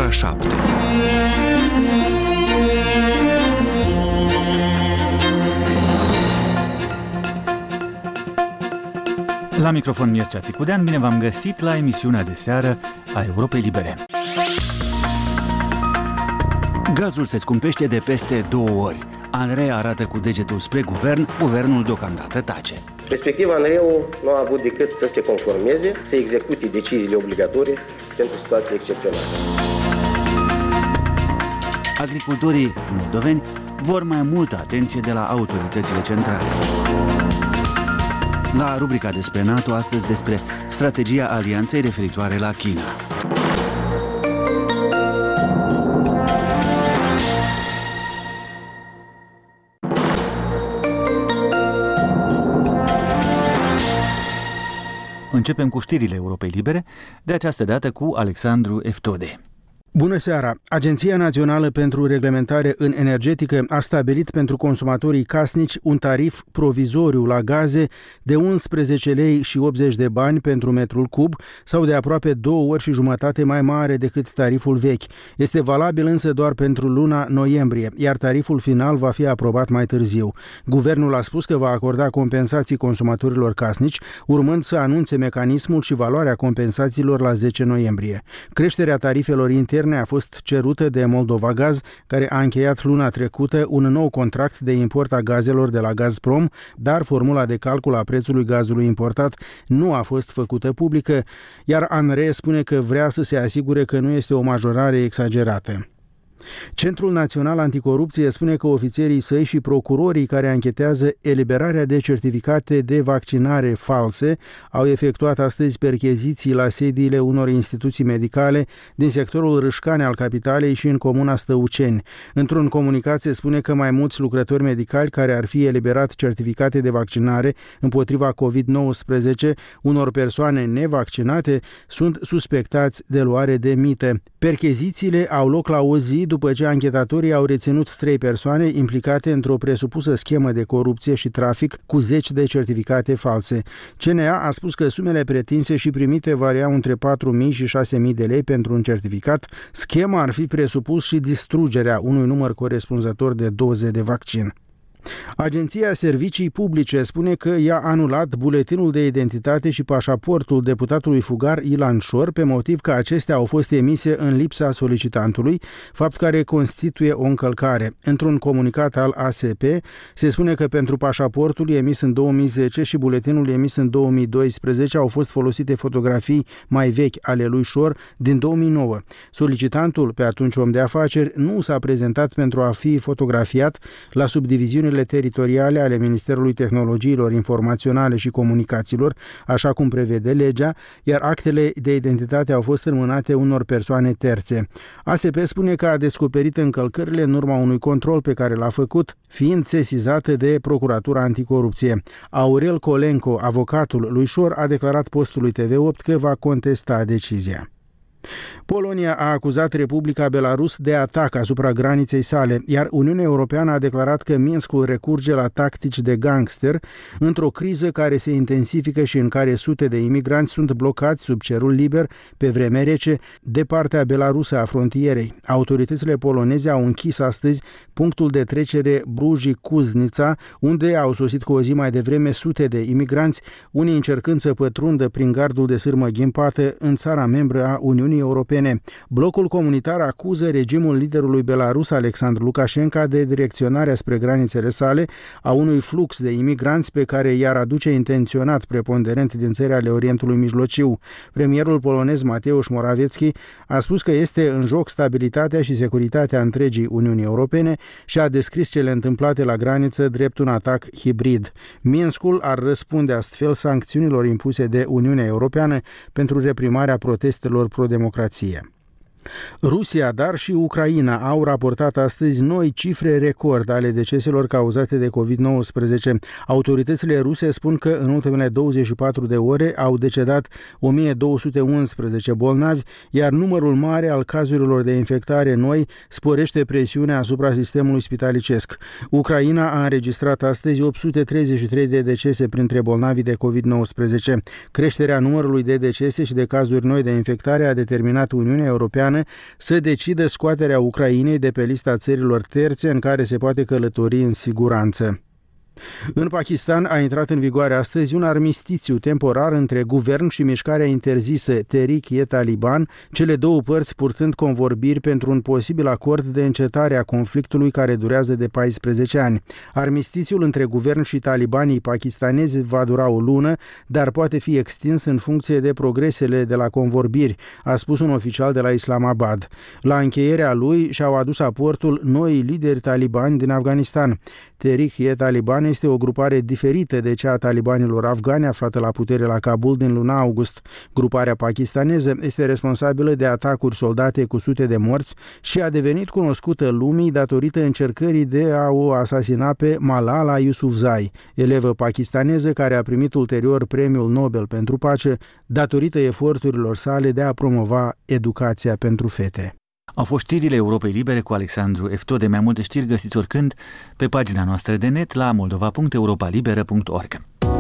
ora 7. La microfon Mircea Țicudean, bine v-am găsit la emisiunea de seară a Europei Libere. Gazul se scumpește de peste 2 ori. ANRE arată cu degetul spre guvern, guvernul deocamdată tace. Respectiv, ANRE-ul nu a avut decât să se conformeze, să execute deciziile obligatorii pentru situații excepționale. Agricultorii moldoveni vor mai multă atenție de la autoritățile centrale. La rubrica despre NATO, astăzi despre strategia alianței referitoare la China. Începem cu știrile Europei Libere, de această dată cu Alexandru Eftode. Bună seara! Agenția Națională pentru Reglementare în Energetică a stabilit pentru consumatorii casnici un tarif provizoriu la gaze de 11 lei și 80 de bani pentru metrul cub sau de aproape 2 ori și jumătate mai mare decât tariful vechi. Este valabil însă doar pentru luna noiembrie, iar tariful final va fi aprobat mai târziu. Guvernul a spus că va acorda compensații consumatorilor casnici, urmând să anunțe mecanismul și valoarea compensațiilor la 10 noiembrie. Creșterea tarifelor interne a fost cerută de Moldova Gaz, care a încheiat luna trecută un nou contract de import a gazelor de la Gazprom, dar formula de calcul a prețului gazului importat nu a fost făcută publică, iar ANRE spune că vrea să se asigure că nu este o majorare exagerată. Centrul Național Anticorupție spune că ofițerii săi și procurorii care anchetează eliberarea de certificate de vaccinare false au efectuat astăzi percheziții la sediile unor instituții medicale din sectorul Râșcane al capitalei și în comuna Stăuceni. Într-un comunicat se spune că mai mulți lucrători medicali care ar fi eliberat certificate de vaccinare împotriva COVID-19 unor persoane nevaccinate sunt suspectați de luare de mită. Perchezițiile au loc la o zi după ce anchetatorii au reținut 3 persoane implicate într-o presupusă schemă de corupție și trafic cu 10 de certificate false. CNA a spus că sumele pretinse și primite variau între 4.000 și 6.000 de lei pentru un certificat. Schema ar fi presupus și distrugerea unui număr corespunzător de doze de vaccin. Agenția Servicii Publice spune că i-a anulat buletinul de identitate și pașaportul deputatului fugar Ilan Șor pe motiv că acestea au fost emise în lipsa solicitantului, fapt care constituie o încălcare. Într-un comunicat al ASP se spune că pentru pașaportul emis în 2010 și buletinul emis în 2012 au fost folosite fotografii mai vechi ale lui Șor din 2009. Solicitantul, pe atunci om de afaceri, nu s-a prezentat pentru a fi fotografiat la subdiviziunile teritoriale ale Ministerului Tehnologiilor Informaționale și Comunicațiilor, așa cum prevede legea, iar actele de identitate au fost înmânate unor persoane terțe. ASP spune că a descoperit încălcările în urma unui control pe care l-a făcut, fiind sesizată de Procuratura Anticorupție. Aurel Colenco, avocatul lui Șor, a declarat postului TV8 că va contesta decizia. Polonia a acuzat Republica Belarus de atac asupra graniței sale, iar Uniunea Europeană a declarat că Minskul recurge la tactici de gangster într-o criză care se intensifică și în care sute de imigranți sunt blocați sub cerul liber pe vreme rece de partea belarusă a frontierei. Autoritățile poloneze au închis astăzi punctul de trecere Bruji-Cuznița, unde au sosit cu o zi mai devreme sute de imigranți, unii încercând să pătrundă prin gardul de sârmă ghimpată în țara membră a Uniunii Europene. Blocul comunitar acuză regimul liderului belarus Alexandru Lukashenko de direcționarea spre granițele sale a unui flux de imigranți pe care i-ar aduce intenționat preponderent din țări ale Orientului Mijlociu. Premierul polonez Mateusz Morawiecki a spus că este în joc stabilitatea și securitatea întregii Uniunii Europene și a descris cele întâmplate la graniță drept un atac hibrid. Minskul ar răspunde astfel sancțiunilor impuse de Uniunea Europeană pentru reprimarea protestelor pro-democrație. Rusia, dar și Ucraina au raportat astăzi noi cifre record ale deceselor cauzate de COVID-19. Autoritățile ruse spun că în ultimele 24 de ore au decedat 1211 bolnavi, iar numărul mare al cazurilor de infectare noi sporește presiunea asupra sistemului spitalicesc. Ucraina a înregistrat astăzi 833 de decese printre bolnavii de COVID-19. Creșterea numărului de decese și de cazuri noi de infectare a determinat Uniunea Europeană Europeană să decidă scoaterea Ucrainei de pe lista țărilor terțe în care se poate călători în siguranță. În Pakistan a intrat în vigoare astăzi un armistițiu temporar între guvern și mișcarea interzisă Tehrik-e-Taliban, cele două părți purtând convorbiri pentru un posibil acord de încetare a conflictului care durează de 14 ani. Armistițiul între guvern și talibanii pakistanezi va dura o lună, dar poate fi extins în funcție de progresele de la convorbiri, a spus un oficial de la Islamabad. La încheierea lui și-au adus aportul noi lideri talibani din Afganistan. Tehrik-e-Taliban este o grupare diferită de cea a talibanilor afgani aflată la putere la Kabul din luna august. Gruparea pakistaneză este responsabilă de atacuri soldate cu sute de morți și a devenit cunoscută lumii datorită încercării de a o asasina pe Malala Yousafzai, elevă pakistaneză care a primit ulterior Premiul Nobel pentru pace datorită eforturilor sale de a promova educația pentru fete. Au fost știrile Europei Libere cu Alexandru Eftode. Mai multe știri găsiți oricând pe pagina noastră de net la moldova.europalibera.org.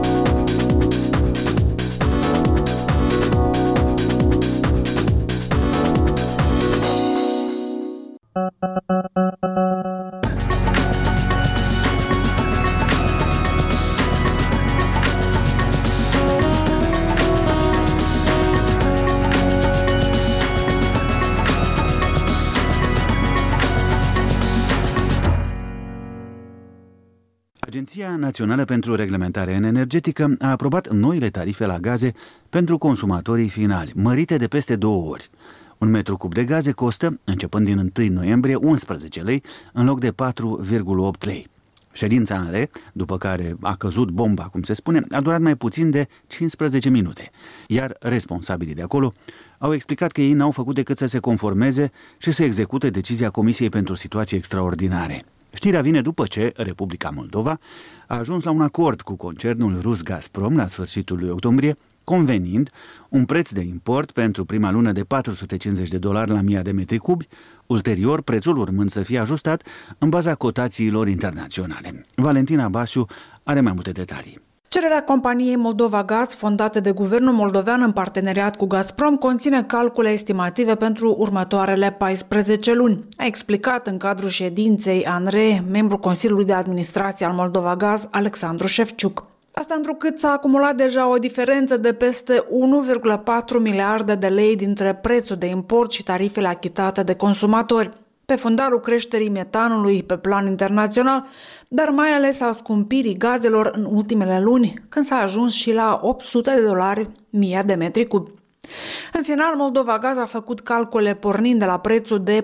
Agenția Națională pentru Reglementare Energetică a aprobat noile tarife la gaze pentru consumatorii finali, mărite de peste 2 ori. Un metru cub de gaze costă, începând din 1 noiembrie, 11 lei în loc de 4,8 lei. Ședința în re, după care a căzut bomba, cum se spune, a durat mai puțin de 15 minute, iar responsabilii de acolo au explicat că ei n-au făcut decât să se conformeze și să execute decizia Comisiei pentru Situații Extraordinare. Știrea vine după ce Republica Moldova a ajuns la un acord cu concernul rus Gazprom la sfârșitul lui octombrie, convenind un preț de import pentru prima lună de $450 la 1000 de metri cubi, ulterior prețul urmând să fie ajustat în baza cotațiilor internaționale. Valentina Basiu are mai multe detalii. Cererea companiei Moldova Gaz, fondată de guvernul moldovean în parteneriat cu Gazprom, conține calcule estimative pentru următoarele 14 luni. A explicat în cadrul ședinței ANRE membrul Consiliului de Administrație al Moldova Gaz, Alexandru Șefciuc. Asta întrucât s-a acumulat deja o diferență de peste 1,4 miliarde de lei dintre prețul de import și tarifele achitate de consumatori, pe fundalul creșterii metanului pe plan internațional, dar mai ales a scumpirii gazelor în ultimele luni, când s-a ajuns și la $800 1000 de metri cubi. În final, Moldova Gaz a făcut calcule pornind de la prețul de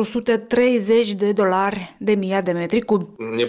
$430 de 1000 de metri cubi.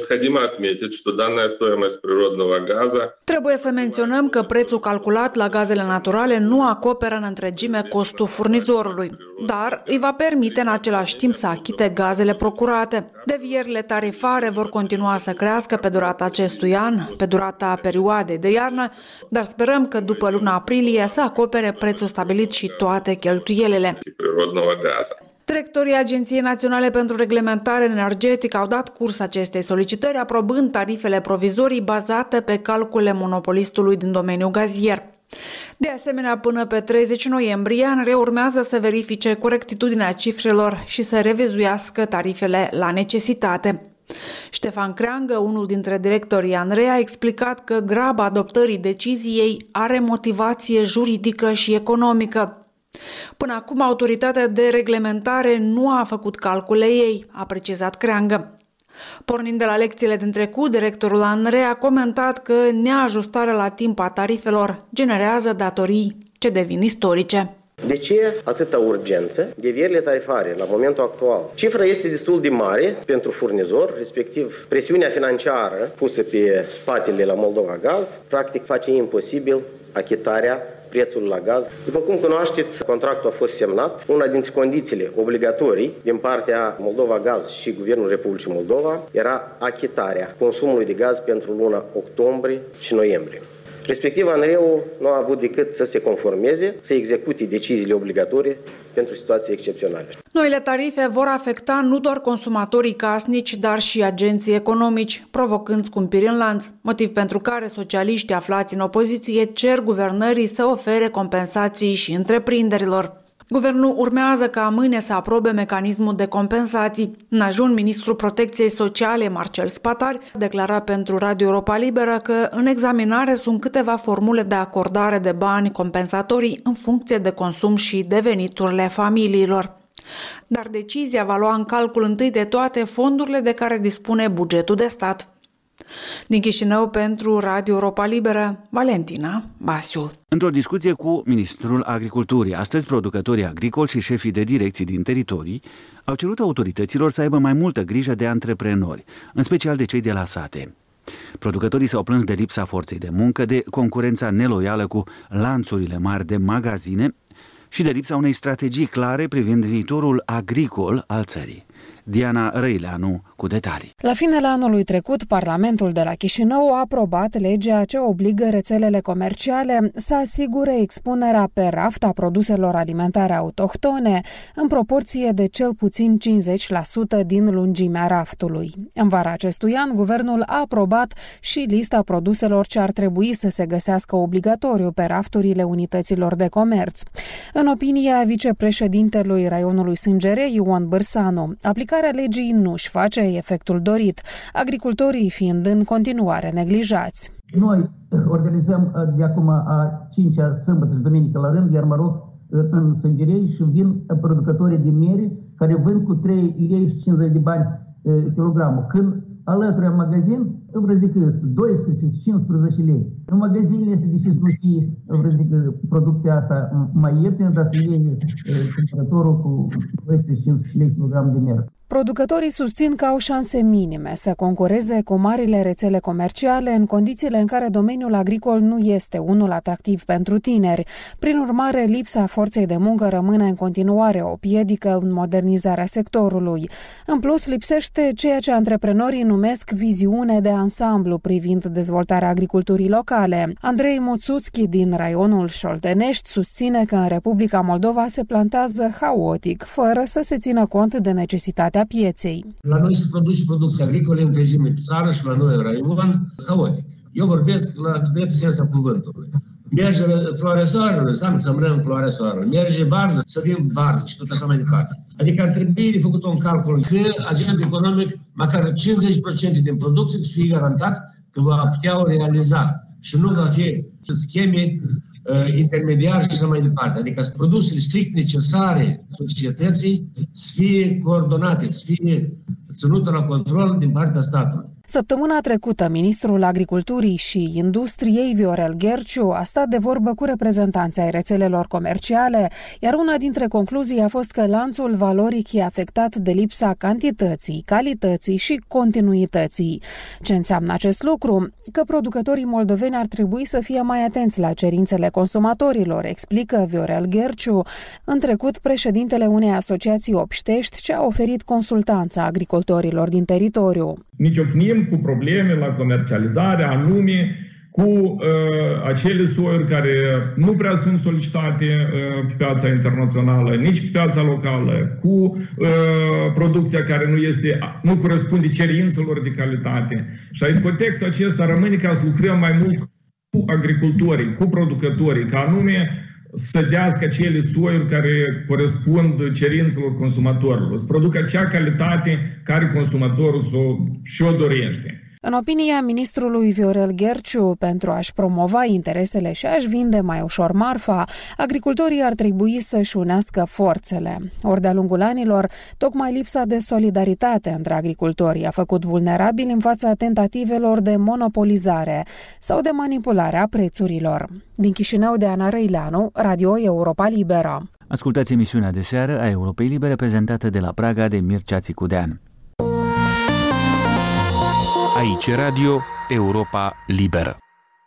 Trebuie să menționăm că prețul calculat la gazele naturale nu acoperă în întregime costul furnizorului, dar îi va permite în același timp să achite gazele procurate. Devierile tarifare vor continua să crească pe durata acestui an, pe perioadei de iarnă, dar sperăm că după luna aprilie să acopere prețul stabilit și toate cheltuielile. Directorii Agenției Naționale pentru Reglementare Energetică au dat curs acestei solicitări, aprobând tarifele provizorii bazate pe calcule monopolistului din domeniul gazier. De asemenea, până pe 30 noiembrie, ANRE urmează să verifice corectitudinea cifrelor și să revizuiască tarifele la necesitate. Ștefan Creangă, unul dintre directorii ANRE, a explicat că graba adoptării deciziei are motivație juridică și economică. Până acum, autoritatea de reglementare nu a făcut calcule ei, a precizat Creangă. Pornind de la lecțiile din trecut, directorul ANRE a comentat că neajustarea la timp a tarifelor generează datorii ce devin istorice. De ce atâta urgență? Devierile tarifare la momentul actual. Cifra este destul de mare pentru furnizor, respectiv presiunea financiară pusă pe spatele la Moldova Gaz, practic face imposibil achitarea prețul la gaz. După cum cunoașteți, contractul a fost semnat. Una dintre condițiile obligatorii din partea Moldova Gaz și Guvernul Republicii Moldova era achitarea consumului de gaz pentru luna octombrie și noiembrie. Respectiv, ANRE-ul nu a avut decât să se conformeze, să execute deciziile obligatorii pentru situații excepționale. Noile tarife vor afecta nu doar consumatorii casnici, dar și agenții economici, provocând scumpiri în lanț, motiv pentru care socialiștii aflați în opoziție cer guvernării să ofere compensații și întreprinderilor. Guvernul urmează ca mâine să aprobe mecanismul de compensații. În ajun, ministrul Protecției Sociale, Marcel Spatari, declara pentru Radio Europa Liberă că în examinare sunt câteva formule de acordare de bani compensatorii în funcție de consum și de veniturile familiilor. Dar decizia va lua în calcul întâi de toate fondurile de care dispune bugetul de stat. Din Chișinău, pentru Radio Europa Liberă, Valentina Basiu. Într-o discuție cu ministrul Agriculturii, astăzi producătorii agricoli și șefii de direcții din teritorii au cerut autorităților să aibă mai multă grijă de antreprenori, în special de cei de la sate. Producătorii s-au plâns de lipsa forței de muncă, de concurența neloială cu lanțurile mari de magazine și de lipsa unei strategii clare privind viitorul agricol al țării. Diana Răileanu cu detalii. La finele anului trecut, Parlamentul de la Chișinău a aprobat legea ce obligă rețelele comerciale să asigure expunerea pe raft a produselor alimentare autohtone în proporție de cel puțin 50% din lungimea raftului. În vara acestui an, guvernul a aprobat și lista produselor ce ar trebui să se găsească obligatoriu pe rafturile unităților de comerț. În opinia vicepreședintelui raionului Sângerei, Ion Bârsanu, aplicarea legii nu-și face efectul dorit, agricultorii fiind în continuare neglijați. Noi organizăm de acum a 5-a sâmbătă și duminică la rând, iar mă rog, în Sângerei și vin producătorii de miere care vând cu 3 lei și 50 de bani kilogramul. Când alături în magazin, vreau zic că 12-15 lei. În magazin este de ce să nu fie, vreau zic că producția asta mai ieftină, dar să iei cumpărătorul cu 12-15 lei kilogram de miere. Producătorii susțin că au șanse minime să concureze cu marile rețele comerciale în condițiile în care domeniul agricol nu este unul atractiv pentru tineri. Prin urmare, lipsa forței de muncă rămâne în continuare o piedică în modernizarea sectorului. În plus, lipsește ceea ce antreprenorii numesc viziune de ansamblu privind dezvoltarea agriculturii locale. Andrei Muțuțchi din raionul Șoltenești susține că în Republica Moldova se plantează haotic, fără să se țină cont de necesitatea pieței. La noi se produce producție agricole în regime pe țară și la noi în raion haotic. Eu vorbesc la drept sens a cuvântului. Merge floarea soarelui, înseamnă să mrăm floarea soarelui. Merge varză, să vin varză și tot așa mai departe. Adică ar trebui de făcut un calcul că agent economic, măcar 50% din producție să fie garantat că va putea o realiza și nu va fi scheme intermediari și așa mai departe. Adică produsele strict necesare societății să fie coordonate, să fie ținute la control din partea statului. Săptămâna trecută, ministrul Agriculturii și Industriei, Viorel Gherciu, a stat de vorbă cu reprezentanții ai rețelelor comerciale, iar una dintre concluzii a fost că lanțul valoric e afectat de lipsa cantității, calității și continuității. Ce înseamnă acest lucru? Că producătorii moldoveni ar trebui să fie mai atenți la cerințele consumatorilor, explică Viorel Gherciu, în trecut președintele unei asociații obștești ce a oferit consultanța agricultorilor din teritoriu. Nici opnim cu probleme la comercializare, anume cu acele soiuri care nu prea sunt solicitate pe piața internațională, nici pe piața locală, cu producția care nu corespunde cerințelor de calitate. Și în contextul acesta rămâne ca să lucrăm mai mult cu agricultorii, cu producătorii, ca anume să dească acele soiuri care corespund cerințelor consumatorilor, să producă acea calitate care consumatorul și-o dorește. În opinia ministrului Viorel Gherciu, pentru a-și promova interesele și a-și vinde mai ușor marfa, agricultorii ar trebui să-și unească forțele. Ori de-a lungul anilor, tocmai lipsa de solidaritate între agricultori a făcut vulnerabili în fața tentativelor de monopolizare sau de manipulare a prețurilor. Din Chișinău, Diana Răileanu, Radio Europa Liberă. Ascultați emisiunea de seară a Europei Libere prezentată de la Praga de Mircea Țicudean. Aici Radio Europa Liberă.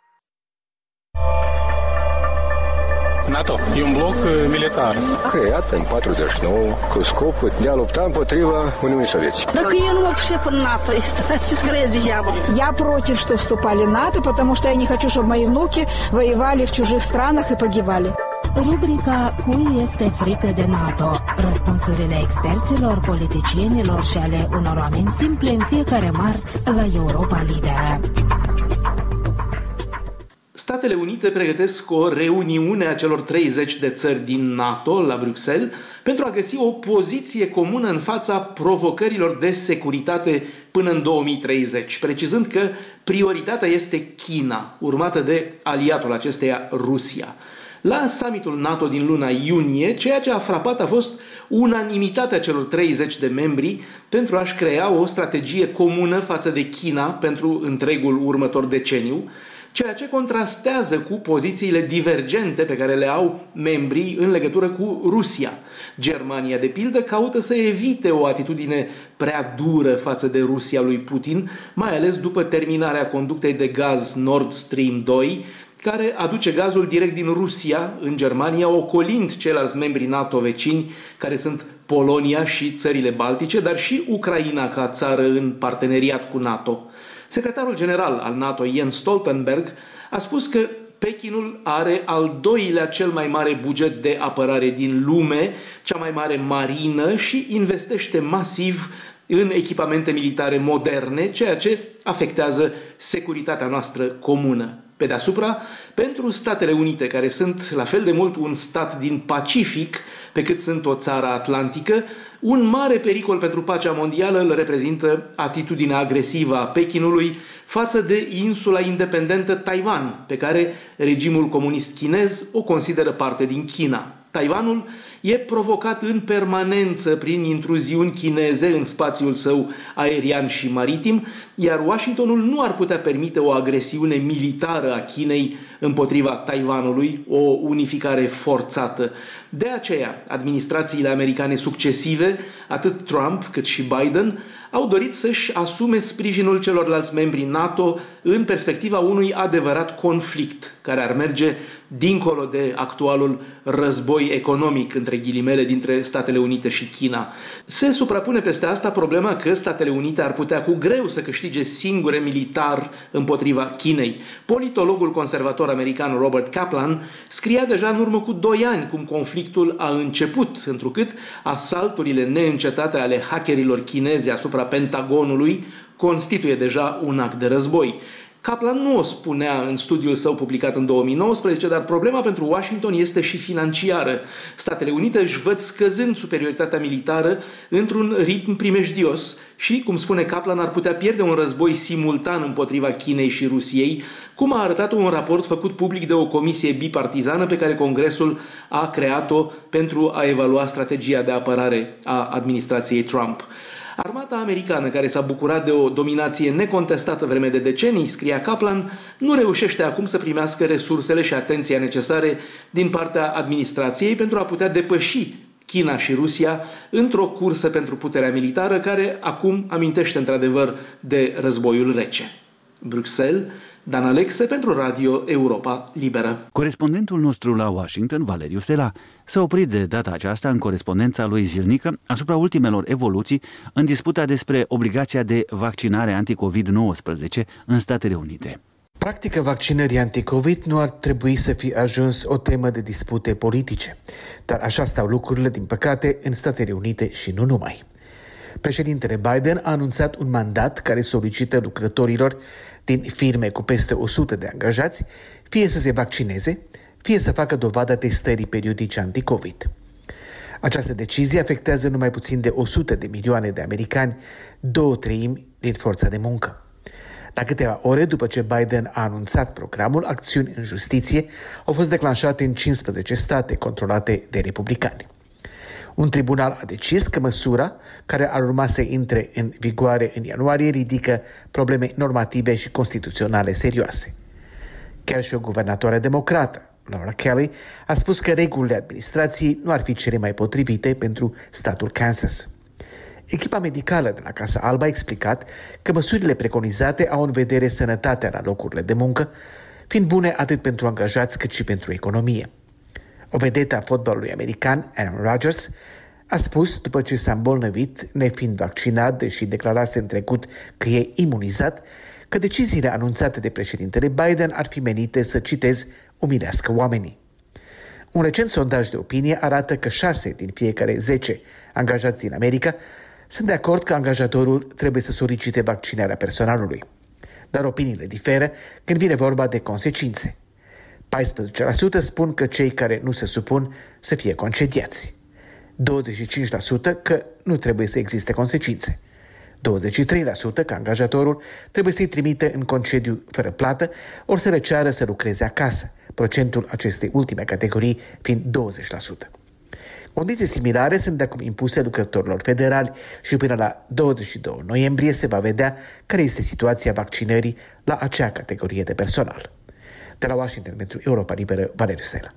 NATO e un bloc militar creat în 49 cu scopul de a lupta împotriva Uniunii Sovietice. Так я не вообще по НАТО, скорее дьявол. Я против, что вступали в НАТО, потому что я не хочу, чтобы мои внуки воевали в чужих странах и погибали. Rubrica Cui este frică de NATO? Răspunsurile experților, politicienilor și ale unor oameni simple în fiecare marți la Europa Liberă. Statele Statele Unite pregătesc o reuniune a celor 30 de țări din NATO la Bruxelles pentru a găsi o poziție comună în fața provocărilor de securitate până în 2030, precizând că prioritatea este China, urmată de aliatul acesteia, Rusia. La summitul NATO din luna iunie, ceea ce a frapat a fost unanimitatea celor 30 de membri pentru a-și crea o strategie comună față de China pentru întregul următor deceniu, ceea ce contrastează cu pozițiile divergente pe care le au membrii în legătură cu Rusia. Germania, de pildă, caută să evite o atitudine prea dură față de Rusia lui Putin, mai ales după terminarea conductei de gaz Nord Stream 2, care aduce gazul direct din Rusia în Germania, ocolind ceilalți membri NATO vecini, care sunt Polonia și țările Baltice, dar și Ucraina ca țară în parteneriat cu NATO. Secretarul general al NATO, Jens Stoltenberg, a spus că Pechinul are al doilea cel mai mare buget de apărare din lume, cea mai mare marină și investește masiv în echipamente militare moderne, ceea ce afectează securitatea noastră comună. Pe deasupra, pentru Statele Unite, care sunt la fel de mult un stat din Pacific pe cât sunt o țară atlantică, un mare pericol pentru pacea mondială îl reprezintă atitudinea agresivă a Pechinului față de insula independentă Taiwan, pe care regimul comunist chinez o consideră parte din China. Taiwanul e provocat în permanență prin intruziuni chineze în spațiul său aerian și maritim, iar Washingtonul nu ar putea permite o agresiune militară a Chinei împotriva Taiwanului, o unificare forțată. De aceea, administrațiile americane succesive, atât Trump cât și Biden, au dorit să-și asume sprijinul celorlalți membri NATO în perspectiva unui adevărat conflict, care ar merge dincolo de actualul război economic, între ghilimele, dintre Statele Unite și China. Se suprapune peste asta problema că Statele Unite ar putea cu greu să câștige singure militar împotriva Chinei. Politologul conservator american Robert Kaplan scria deja în urmă cu 2 ani cum conflictul a început, întrucât asalturile neîncetate ale hackerilor chinezi asupra Pentagonului constituie deja un act de război. Kaplan nu o spunea în studiul său publicat în 2019, dar problema pentru Washington este și financiară. Statele Unite își văd scăzând superioritatea militară într-un ritm primejdios și, cum spune Kaplan, ar putea pierde un război simultan împotriva Chinei și Rusiei, cum a arătat un raport făcut public de o comisie bipartizană pe care Congresul a creat-o pentru a evalua strategia de apărare a administrației Trump. Armata americană, care s-a bucurat de o dominație necontestată vreme de decenii, scria Kaplan, nu reușește acum să primească resursele și atenția necesare din partea administrației pentru a putea depăși China și Rusia într-o cursă pentru puterea militară care acum amintește într-adevăr de războiul rece. Bruxelles, Dan Alexe pentru Radio Europa Liberă. Corespondentul nostru la Washington, Valeriu Sela, s-a oprit de data aceasta în corespondența lui zilnică asupra ultimelor evoluții în disputa despre obligația de vaccinare anti-COVID-19 în Statele Unite. Practica vaccinării anti-COVID nu ar trebui să fie ajuns o temă de dispute politice, dar așa stau lucrurile, din păcate, în Statele Unite și nu numai. Președintele Biden a anunțat un mandat care solicită lucrătorilor din firme cu peste 100 de angajați fie să se vaccineze, fie să facă dovada testării periodice anti-COVID. Această decizie afectează numai puțin de 100 de milioane de americani, 2/3 din forța de muncă. La câteva ore după ce Biden a anunțat programul, acțiuni în justiție au fost declanșate în 15 state controlate de republicani. Un tribunal a decis că măsura, care ar urma să intre în vigoare în ianuarie, ridică probleme normative și constituționale serioase. Chiar și o guvernatoare democrată, Laura Kelly, a spus că regulile administrației nu ar fi cele mai potrivite pentru statul Kansas. Echipa medicală de la Casa Albă a explicat că măsurile preconizate au în vedere sănătatea la locurile de muncă, fiind bune atât pentru angajați cât și pentru economie. O vedetă a fotbalului american, Aaron Rodgers, a spus, după ce s-a îmbolnăvit, nefiind vaccinat, deși declarase în trecut că e imunizat, că deciziile anunțate de președintele Biden ar fi menite să, citez, umilească oamenii. Un recent sondaj de opinie arată că 6 din fiecare 10 angajați din America sunt de acord că angajatorul trebuie să solicite vaccinarea personalului. Dar opiniile diferă când vine vorba de consecințe. 14% spun că cei care nu se supun să fie concediați. 25% că nu trebuie să existe consecințe. 23% că angajatorul trebuie să-i trimite în concediu fără plată ori să le ceară să lucreze acasă, procentul acestei ultime categorii fiind 20%. Condiții similare sunt de acum impuse lucrătorilor federali și până la 22 noiembrie se va vedea care este situația vaccinării la acea categorie de personal. De la Washington pentru Europa Liberă, Valeriu Sela.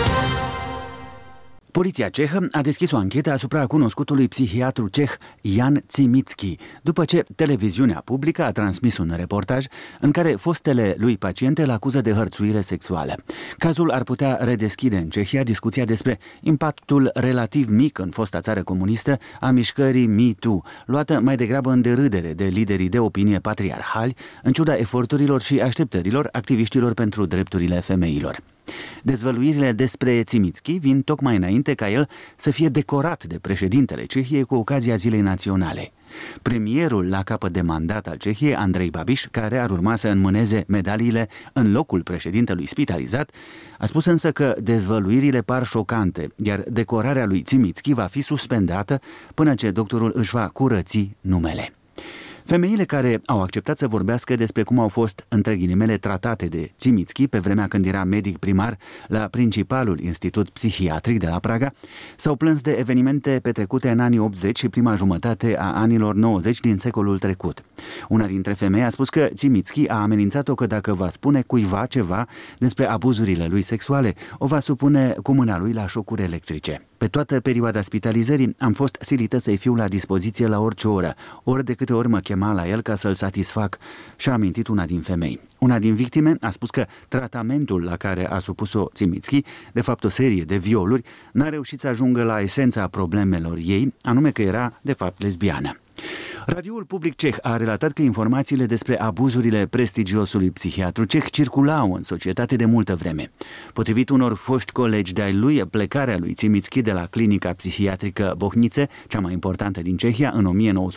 Poliția cehă a deschis o anchetă asupra cunoscutului psihiatru ceh Jan Cimitski, după ce televiziunea publică a transmis un reportaj în care fostele lui paciente îl acuză de hărțuire sexuală. Cazul ar putea redeschide în Cehia discuția despre impactul relativ mic în fosta țară comunistă a mișcării MeToo, luată mai degrabă în derâdere de liderii de opinie patriarhali, în ciuda eforturilor și așteptărilor activiștilor pentru drepturile femeilor. Dezvăluirile despre Cimitski vin tocmai înainte ca el să fie decorat de președintele Cehiei cu ocazia Zilei Naționale. Premierul la capăt de mandat al Cehiei, Andrei Babiš, care ar urma să înmâneze medaliile în locul președintelui spitalizat, a spus însă că dezvăluirile par șocante, iar decorarea lui Cimitski va fi suspendată până ce doctorul își va curăți numele. Femeile care au acceptat să vorbească despre cum au fost, între ghilimele, tratate de Cimitski pe vremea când era medic primar la principalul institut psihiatric de la Praga, s-au plâns de evenimente petrecute în anii 80 și prima jumătate a anilor 90 din secolul trecut. Una dintre femei a spus că Cimitski a amenințat-o că dacă va spune cuiva ceva despre abuzurile lui sexuale, o va supune cu mâna lui la șocuri electrice. Pe toată perioada spitalizării am fost silită să-i fiu la dispoziție la orice oră, ori de câte ori mă chema la el ca să-l satisfac, și-a amintit una din femei. Una din victime a spus că tratamentul la care a supus-o Cimitski, de fapt o serie de violuri, n-a reușit să ajungă la esența problemelor ei, anume că era de fapt lesbiană. Radioul public ceh a relatat că informațiile despre abuzurile prestigiosului psihiatru ceh circulau în societate de multă vreme. Potrivit unor foști colegi de-ai lui, plecarea lui Cimitski de la clinica psihiatrică Bohnice, cea mai importantă din Cehia, în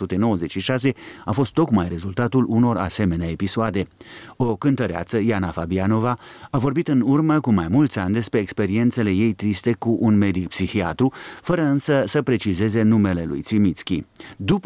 1996, a fost tocmai rezultatul unor asemenea episoade. O cântăreață, Iana Fabianova, a vorbit în urmă cu mai mulți ani despre experiențele ei triste cu un medic psihiatru, fără însă să precizeze numele lui Cimitski. După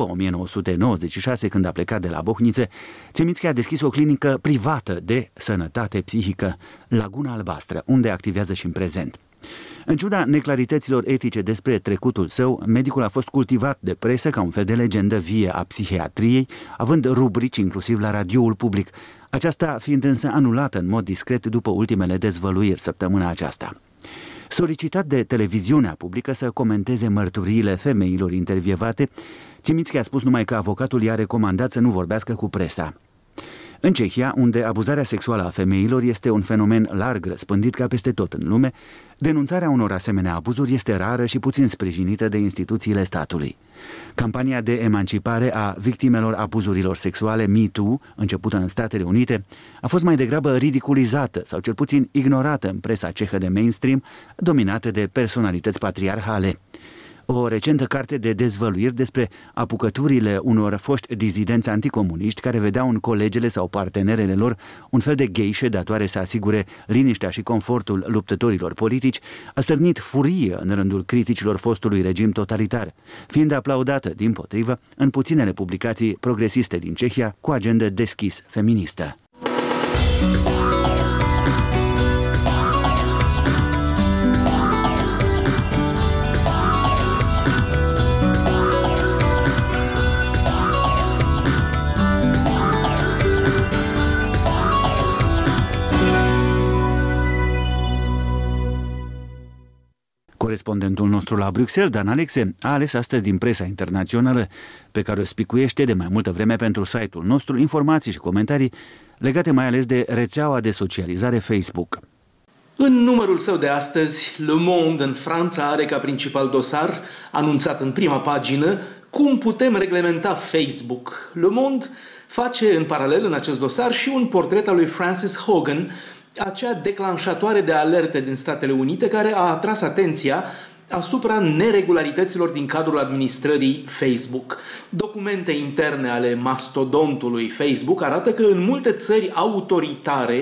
1996, când a plecat de la Bohnice, Cimitski a deschis o clinică privată de sănătate psihică, Laguna Albastră, unde activează și în prezent. În ciuda neclarităților etice despre trecutul său, medicul a fost cultivat de presă ca un fel de legendă vie a psihiatriei, având rubrici inclusiv la radioul public, aceasta fiind însă anulată în mod discret după ultimele dezvăluiri săptămâna aceasta. Solicitat de televiziunea publică să comenteze mărturiile femeilor intervievate, Cimitski a spus numai că avocatul i-a recomandat să nu vorbească cu presa. În Cehia, unde abuzarea sexuală a femeilor este un fenomen larg răspândit ca peste tot în lume, denunțarea unor asemenea abuzuri este rară și puțin sprijinită de instituțiile statului. Campania de emancipare a victimelor abuzurilor sexuale MeToo, începută în Statele Unite, a fost mai degrabă ridiculizată sau cel puțin ignorată în presa cehă de mainstream, dominată de personalități patriarhale. O recentă carte de dezvăluiri despre apucăturile unor foști dizidenți anticomuniști care vedeau în colegele sau partenerele lor un fel de geișe datoare să asigure liniștea și confortul luptătorilor politici a stârnit furie în rândul criticilor fostului regim totalitar, fiind aplaudată, dimpotrivă, în puținele publicații progresiste din Cehia cu agendă deschis feministă. Corespondentul nostru la Bruxelles, Dan Alexe, a ales astăzi din presa internațională, pe care o spicuiește de mai multă vreme pentru site-ul nostru, informații și comentarii legate mai ales de rețeaua de socializare Facebook. În numărul său de astăzi, Le Monde în Franța are ca principal dosar, anunțat în prima pagină, cum putem reglementa Facebook. Le Monde face în paralel în acest dosar și un portret al lui Frances Hogan, acea declanșatoare de alerte din Statele Unite care a atras atenția asupra neregularităților din cadrul administrării Facebook. Documente interne ale mastodontului Facebook arată că în multe țări autoritare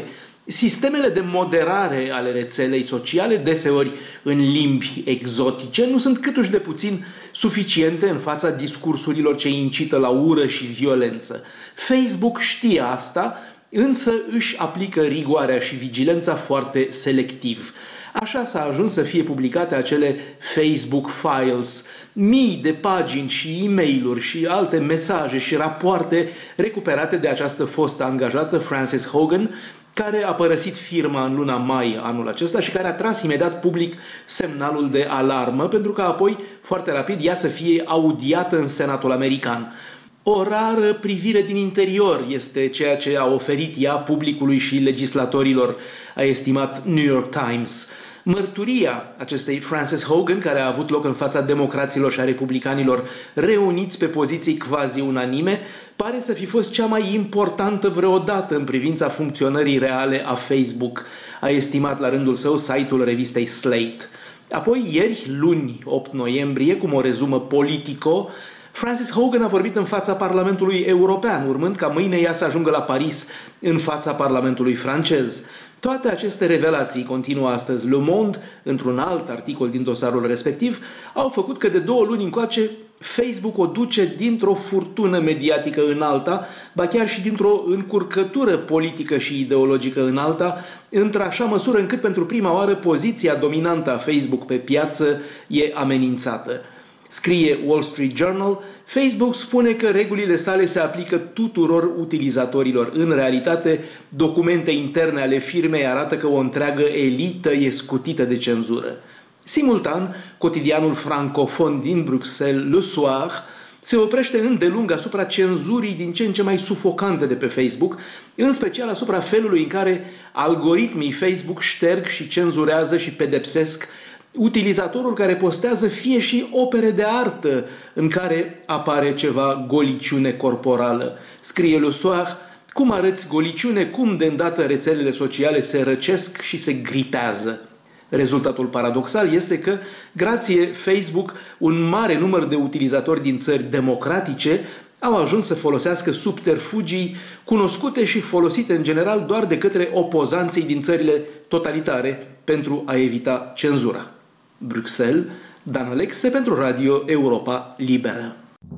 Sistemele de moderare ale rețelei sociale, deseori în limbi exotice, nu sunt câtuși de puțin suficiente în fața discursurilor ce incită la ură și violență. Facebook știe asta, însă își aplică rigoarea și vigilența foarte selectiv. Așa s-a ajuns să fie publicate acele Facebook Files, mii de pagini și e-mail-uri și alte mesaje și rapoarte recuperate de această fostă angajată, Frances Haugen, care a părăsit firma în luna mai anul acesta și care a tras imediat public semnalul de alarmă, pentru că apoi, foarte rapid, ea să fie audiată în Senatul American. O rară privire din interior este ceea ce a oferit ea publicului și legislatorilor, a estimat New York Times. Mărturia acestei Frances Haugen, care a avut loc în fața democraților și a republicanilor reuniți pe poziții quasi unanime, pare să fi fost cea mai importantă vreodată în privința funcționării reale a Facebook, a estimat la rândul său site-ul revistei Slate. Apoi, ieri, luni 8 noiembrie, cum o rezumă Politico, Frances Haugen a vorbit în fața Parlamentului European, urmând ca mâine ea să ajungă la Paris în fața Parlamentului francez. Toate aceste revelații, continuă astăzi Le Monde, într-un alt articol din dosarul respectiv, au făcut că de 2 luni încoace Facebook o duce dintr-o furtună mediatică în alta, ba chiar și dintr-o încurcătură politică și ideologică în alta, într-așa măsură încât pentru prima oară poziția dominantă a Facebook pe piață e amenințată. Scrie Wall Street Journal, Facebook spune că regulile sale se aplică tuturor utilizatorilor. În realitate, documente interne ale firmei arată că o întreagă elită e scutită de cenzură. Simultan, cotidianul francofon din Bruxelles, Le Soir, se oprește îndelung asupra cenzurii din ce în ce mai sufocante de pe Facebook, în special asupra felului în care algoritmii Facebook șterg și cenzurează și pedepsesc utilizatorul care postează fie și opere de artă în care apare ceva goliciune corporală. Scrie Le Soir, cum arăți goliciune, cum de îndată rețelele sociale se răcesc și se gripează. Rezultatul paradoxal este că, grație Facebook, un mare număr de utilizatori din țări democratice au ajuns să folosească subterfugii cunoscute și folosite în general doar de către opozanții din țările totalitare pentru a evita cenzura. Bruxelles, Dan Alexe pentru Radio Europa Liberă.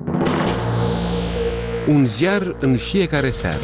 Un ziar în fiecare seară.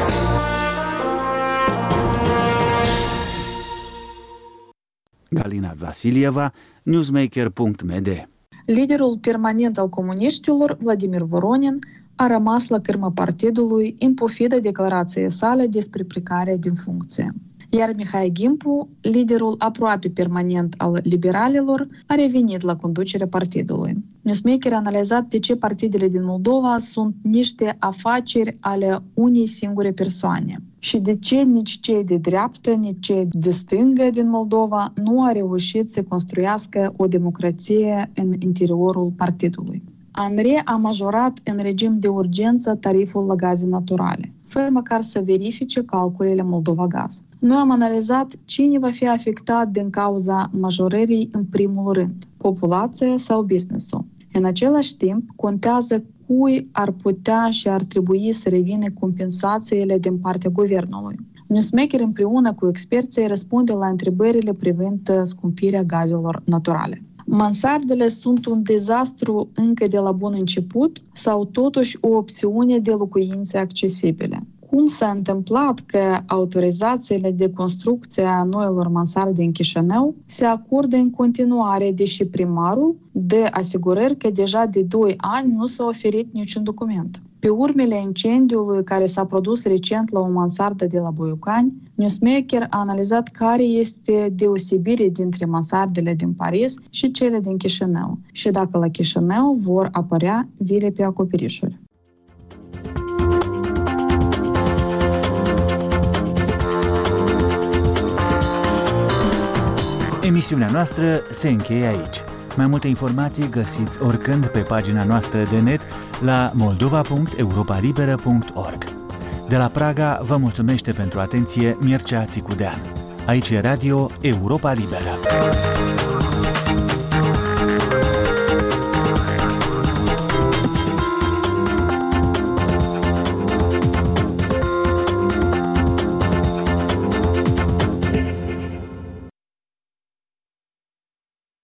Galina Vasilieva, newsmaker.md. Liderul permanent al comuniștilor, Vladimir Voronin, a rămas la cârma partidului în pofida declarației sale despre plecarea din funcție. Iar Mihai Gimpu, liderul aproape permanent al liberalilor, a revenit la conducerea partidului. Newsmaker a analizat de ce partidele din Moldova sunt niște afaceri ale unei singure persoane și de ce nici cei de dreaptă, nici cei de stângă din Moldova nu au reușit să construiască o democrație în interiorul partidului. ANRE a majorat în regim de urgență tariful la gaze naturale, fără măcar să verifice calculele Moldova Gaz. Noi am analizat cine va fi afectat din cauza majorării în primul rând, populația sau business-ul. În același timp, contează cui ar putea și ar trebui să revină compensațiile din partea guvernului. Newsmaker împreună cu experții răspunde la întrebările privind scumpirea gazelor naturale. Mansardele sunt un dezastru încă de la bun început sau totuși o opțiune de locuințe accesibile? Cum s-a întâmplat că autorizațiile de construcție a noilor mansarde în Chișinău se acordă în continuare, deși primarul dă asigurări că deja de 2 ani nu s-a oferit niciun document? Pe urmele incendiului care s-a produs recent la o mansardă de la Boiucani, Newsmaker a analizat care este deosebirea dintre mansardele din Paris și cele din Chișinău și dacă la Chișinău vor apărea vile pe acoperișuri. Emisiunea noastră se încheie aici. Mai multe informații găsiți oricând pe pagina noastră de net la moldova.europalibera.org. De la Praga vă mulțumește pentru atenție Mircea Țicudean. Aici e Radio Europa Liberă.